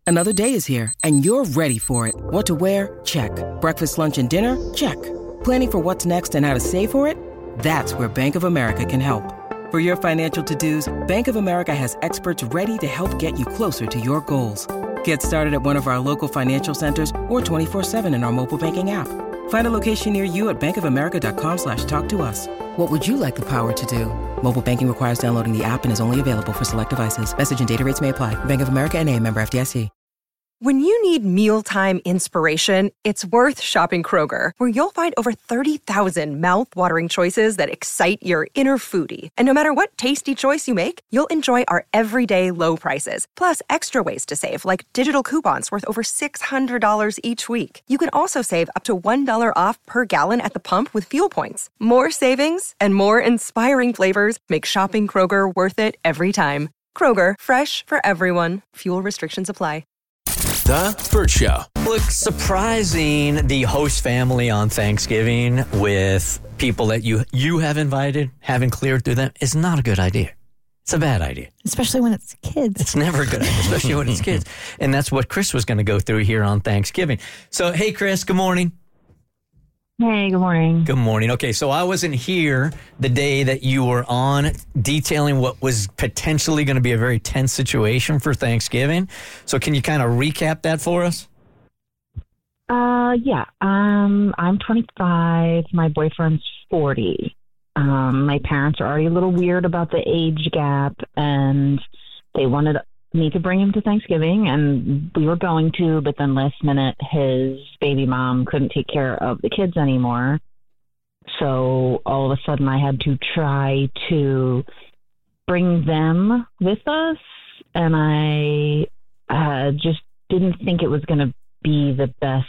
Another day is here, and you're ready for it. What to wear? Check. Breakfast, lunch, and dinner? Check. Planning for what's next and how to save for it? That's where Bank of America can help. For your financial to-dos, Bank of America has experts ready to help get you closer to your goals. Get started at one of our local financial centers or 24/7 in our mobile banking app. Find a location near you at bankofamerica.com/talktous. What would you like the power to do? Mobile banking requires downloading the app and is only available for select devices. Message and data rates may apply. Bank of America N.A., member FDIC. When you need mealtime inspiration, it's worth shopping Kroger, where you'll find over 30,000 mouth-watering choices that excite your inner foodie. And no matter what tasty choice you make, you'll enjoy our everyday low prices, plus extra ways to save, like digital coupons worth over $600 each week. You can also save up to $1 off per gallon at the pump with fuel points. More savings and more inspiring flavors make shopping Kroger worth it every time. Kroger, fresh for everyone. Fuel restrictions apply. The Burt Show. Look, surprising the host family on Thanksgiving with people that you have invited, having cleared through them, is not a good idea. It's a bad idea. Especially when it's kids. It's never a good idea, especially when it's kids. And that's what Chris was going to go through here on Thanksgiving. So, hey, Chris, good morning. Hey, good morning. Good morning. Okay, so I wasn't here the day that you were on detailing what was potentially going to be a very tense situation for Thanksgiving. So can you kind of recap that for us? Yeah. I'm 25. My boyfriend's 40. My parents are already a little weird about the age gap, and they wanted me to bring him to Thanksgiving, and we were going to, but then last minute his baby mom couldn't take care of the kids anymore. So all of a sudden I had to try to bring them with us, and I just didn't think it was going to be the best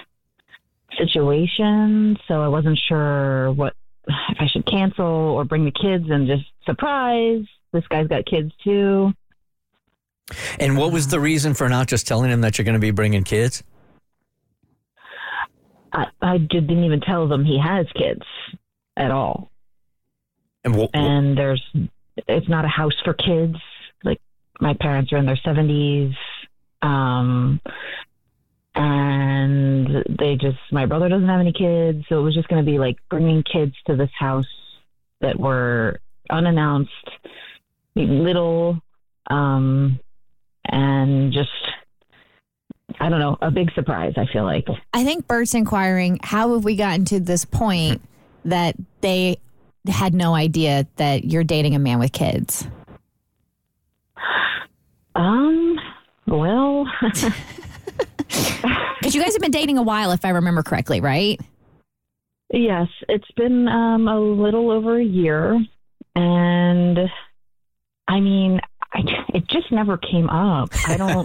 situation. So I wasn't sure if I should cancel or bring the kids and just surprise. This guy's got kids too. And what was the reason for not just telling him that you're going to be bringing kids? I didn't even tell them he has kids at all. And it's not a house for kids. Like, my parents are in their 70s. And my brother doesn't have any kids. So it was just going to be like bringing kids to this house that were unannounced, little, and just, I don't know, a big surprise, I feel like. I think Bert's inquiring, how have we gotten to this point that they had no idea that you're dating a man with kids? Well... Because you guys have been dating a while, if I remember correctly, right? Yes, it's been a little over a year. And, I mean... it just never came up. I don't...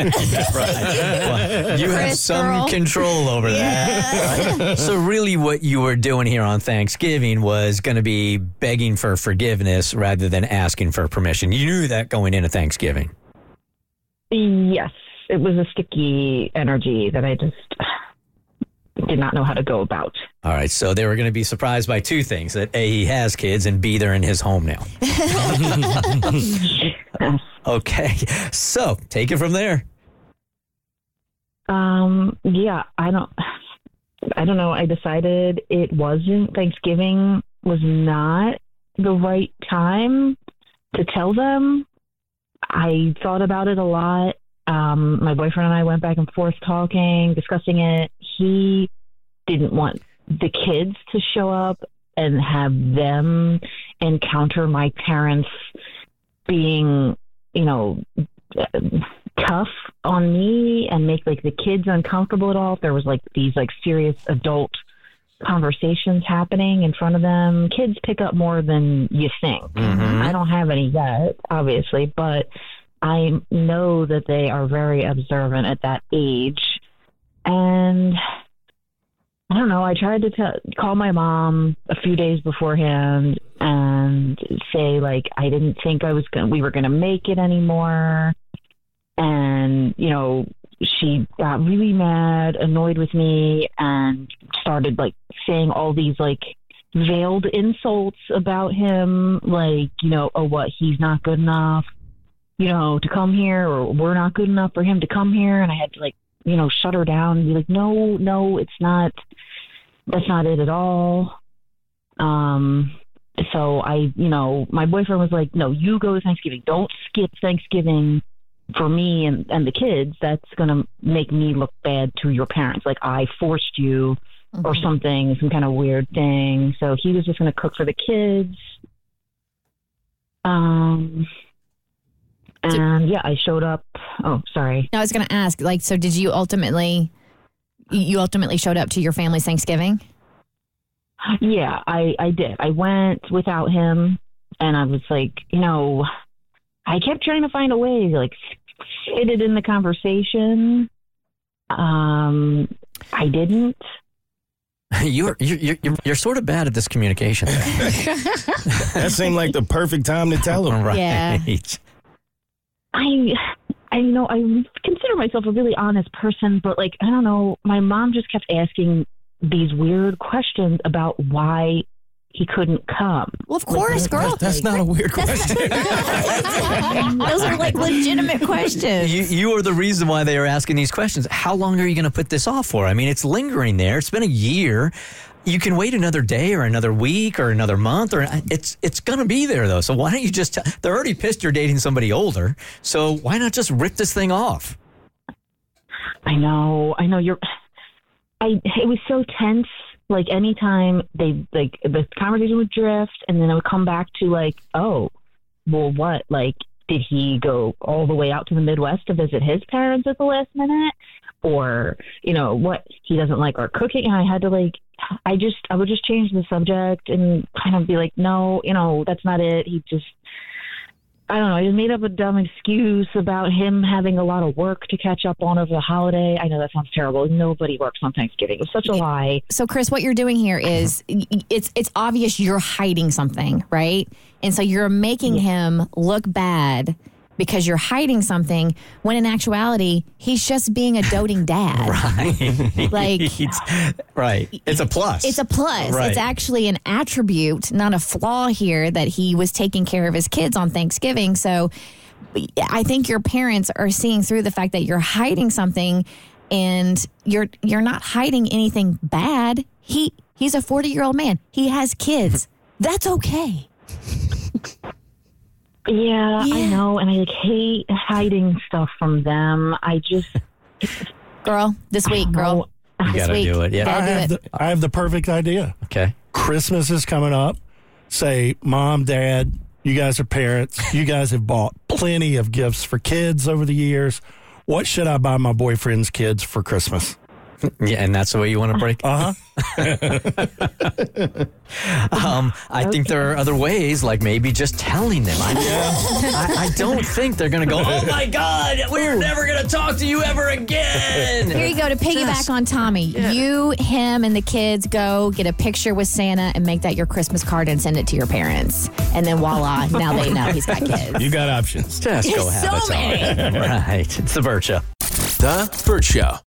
Well, you have some control over that. Right? So really what you were doing here on Thanksgiving was going to be begging for forgiveness rather than asking for permission. You knew that going into Thanksgiving. Yes. It was a sticky energy that I just did not know how to go about. All right, so they were going to be surprised by two things, that A, he has kids, and B, they're in his home now. Okay, so take it from there. Yeah, I don't know. I decided Thanksgiving was not the right time to tell them. I thought about it a lot. My boyfriend and I went back and forth talking, discussing it. He didn't want the kids to show up and have them encounter my parents being, tough on me and make like the kids uncomfortable at all. If there was like these like serious adult conversations happening in front of them. Kids pick up more than you think. Mm-hmm. I don't have any yet, obviously, but I know that they are very observant at that age. And I don't know, I tried to call my mom a few days beforehand and say, like, I didn't think we were going to make it anymore. And, she got really mad, annoyed with me, and started, like, saying all these, like, veiled insults about him, like, what, he's not good enough. to come here, or we're not good enough for him to come here. And I had to like, shut her down and be like, no, it's not, that's not it at all. So my boyfriend was like, no, you go to Thanksgiving. Don't skip Thanksgiving for me and the kids. That's going to make me look bad to your parents. Like I forced you or something, some kind of weird thing. So he was just going to cook for the kids. And yeah, I showed up. Oh, sorry. No, I was going to ask, like, so did you ultimately showed up to your family's Thanksgiving? Yeah, I did. I went without him, and I was like, I kept trying to find a way to like fit it in the conversation. I didn't. You're sort of bad at this communication thing. That seemed like the perfect time to tell him. Right. Yeah. I know I consider myself a really honest person, but like, I don't know, my mom just kept asking these weird questions about why he couldn't come. Well, of course, girl. That's not a weird question. Those are like legitimate questions. You are the reason why they are asking these questions. How long are you going to put this off for? I mean, it's lingering there. It's been a year. You can wait another day or another week or another month, or it's going to be there, though. So why don't you just they're already pissed you're dating somebody older, so why not just rip this thing off? I know it was so tense. Like anytime the conversation would drift, and then it would come back to like, oh, well, what? Like, did he go all the way out to the Midwest to visit his parents at the last minute? Or, what, he doesn't like our cooking? And I had to like, I would just change the subject and kind of be like, no, that's not it. He just, I don't know. I just made up a dumb excuse about him having a lot of work to catch up on over the holiday. I know that sounds terrible. Nobody works on Thanksgiving. It's such a lie. So, Chris, what you're doing here is it's obvious you're hiding something, right? And so you're making him look bad because you're hiding something when in actuality, he's just being a doting dad. Right. Like, right. It's a plus. It's a plus. Right. It's actually an attribute, not a flaw here, that he was taking care of his kids on Thanksgiving. So I think your parents are seeing through the fact that you're hiding something, and you're not hiding anything bad. He's a 40-year-old man. He has kids. That's okay. Yeah, I know, and I hate hiding stuff from them. I just, girl, this week, girl, you this gotta week, do it. Yeah, I have the perfect idea. Okay, Christmas is coming up. Say, Mom, Dad, you guys are parents. You guys have bought plenty of gifts for kids over the years. What should I buy my boyfriend's kids for Christmas? Yeah, and that's the way you want to break. Uh-huh. I think there are other ways, like maybe just telling them. I don't think they're going to go, oh my God, we're never going to talk to you ever again. Here you go. To piggyback on Tommy, you, him, and the kids go get a picture with Santa and make that your Christmas card and send it to your parents. And then voila, now they know he's got kids. You got options. Just go have So a talk. Right. It's The Burt Show. The Burt Show.